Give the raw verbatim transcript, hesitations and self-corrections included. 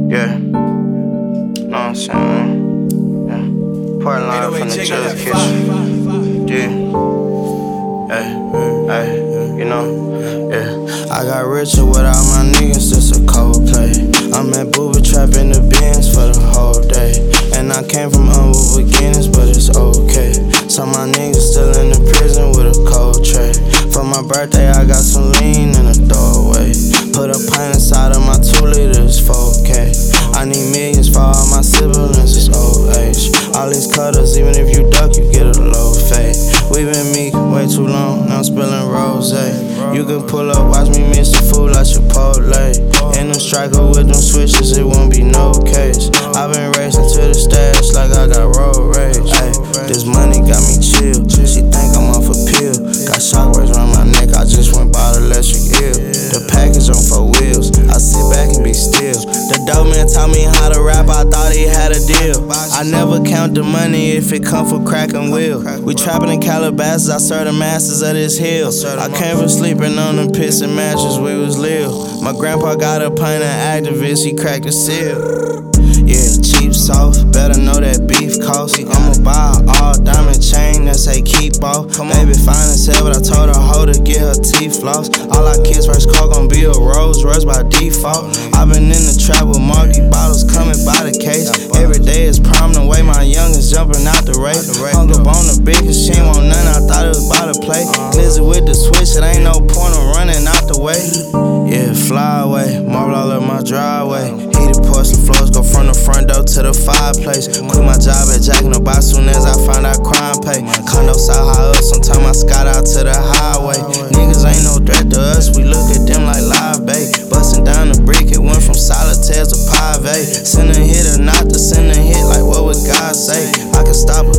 Yeah. Know what I'm saying, man? Yeah. Part line from the judge kitchen. Yeah. Hey, hey, you know? Yeah. I got richer without my niggas, just a cold play. I'm at booby trap in the Benz for the whole day. And I came from humble beginnings, but it's okay. Some of my niggas still in the prison with a cold tray. For my birthday, I got some lean in a throwaway. Put a pint inside of my two liters, four K. I need millions for all my siblings, it's old age. All these cutters, even if you duck, you get a low fade. We been meek way too long, now I'm spilling rosé. You can pull up, watch me miss the food like Chipotle. In the striker with them switches, it won't be no case. I been racing to the stash like I got road rage. Ay, this money got me chill, she think I'm off a pill. Got shockwaves around my neck, I just went bought electric eel. The package on four wheels, I sit back and be still. The dope man taught me how to rap, I thought he had a deal. I never count the money if it come for crack and wheel. We trapping in Calabasas, I serve the masters of this hill. I came from sleeping on them piss and mattress, we was live. My grandpa got a pint of activist, he cracked the seal. Yeah, cheap sauce, better know that beef cost. I'ma buy an all diamond chain that say keep off. Baby fine as hell, but I told her hoe to get her teeth floss. All our kids' first car gon' be a Rolls Royce by default. I been in the trap with marquee bottles coming by the case. Every day is prom the way my youngest jumping out the race. Hung up on the biggest, she ain't want none, I thought it was by the play. Glizzy with the switch, it ain't no point of running out the way. Yeah, fly away, marble all up my driveway. Heated porcelain floors go from the front door to the fireplace. Quit my job at Jack in the Box soon as I find out crime pay. Condo south high up, sometime I scout out to the highway. Niggas ain't no threat to us, we look at them like live bait. Busting down the brick, it went from solitaires to pave. Send a hit or not to send a hit, like what would God say? I can stop a